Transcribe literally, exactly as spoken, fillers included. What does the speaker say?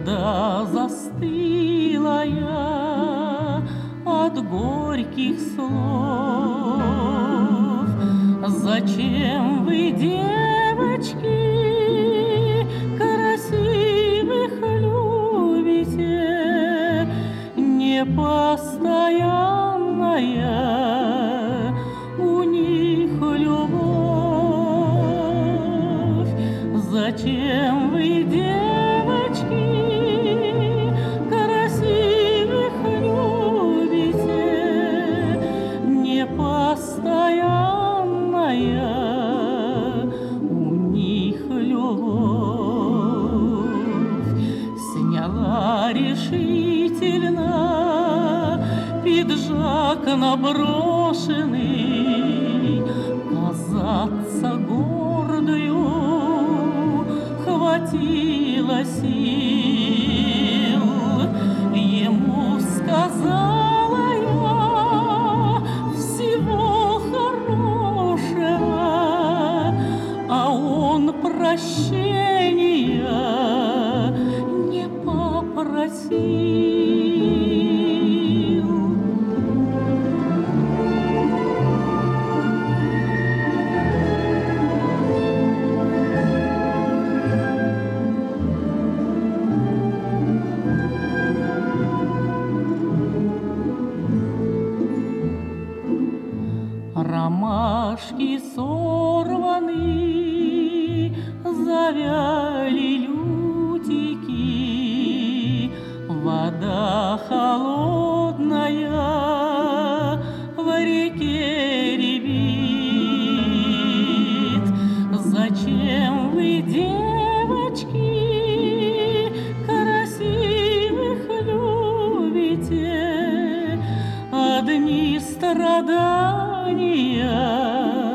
Вода застылая от горьких слов. Зачем вы, девочки, красивых любите? Непостоянная у них любовь. Зачем вы, девочки, красивых любите? Непостоянная у них любовь. Сняла решительно пиджак наброшенный, казаться гордою хватило сил. Ему сказала я всего хорошего, а он прощения не попросил. Ромашки сорваны, завяли лютики, вода холодная в реке рябит. Зачем вы, девочки, красивых любите? Одни страдания